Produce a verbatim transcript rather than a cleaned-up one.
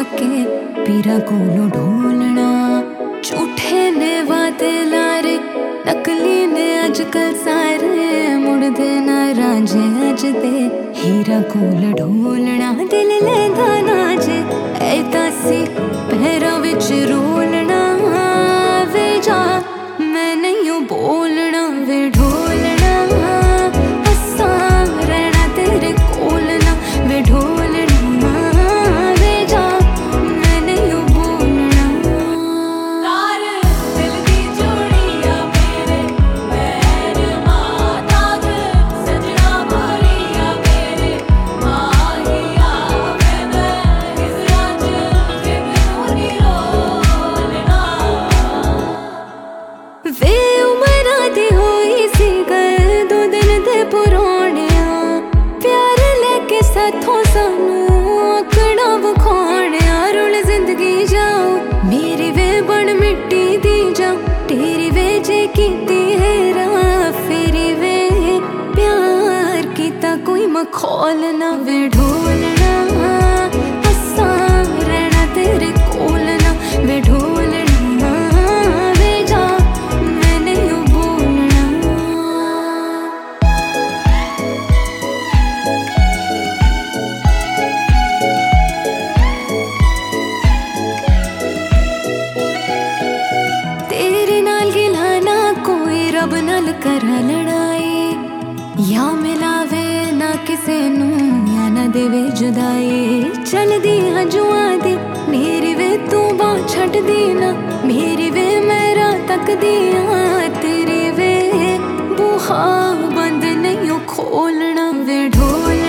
के पीरा कोलों ढोलना। झूठे ने वादे लारे नकली ने अजकल सारे मुड़दे ना रांझे अज दे हीरा कोल ढोलना। दिल लेंदा नाज ऐ तासी पैरां विच रोलना। वे जा मैं नहीं बोलना वे ढोलना। हस्सां रहना तेरे कोल ना वे ढोलना। वे जा मैं नहीं बोलना। तार दिल दी जोड़िया मेरे पैर माताग सजना भरिया मेरे माहिया मैं हिजरा च कि मैनू नी रोलना। वे उमरा दी होई सी गल दो दिन दे पुराणिया। प्यार लेके साथों सानू आकड़ा वखाणिया। रुल जिंदगी जाओ मेरी वे बन मिट्टी दी जाओ तेरी वे जे कीती हेरा फेरी वे प्यार कीता कोई मखौल ना वे ढोलना। हस्सां रहना तेरे कोल ना वे ढोलना। वे जा मैं नहीं बोलना। तेरे नाल गिलाना कोई रब नाल करा लड़ाई। या मिलावे ना किसे नू या ना देवे जुदाई। चलदी हजुआ दी मेरी वे तू बाह छट दी ना मेरी वे मेरा तक दिया। तेरी वे बुहा बंद नहीं खोलना वे ढोल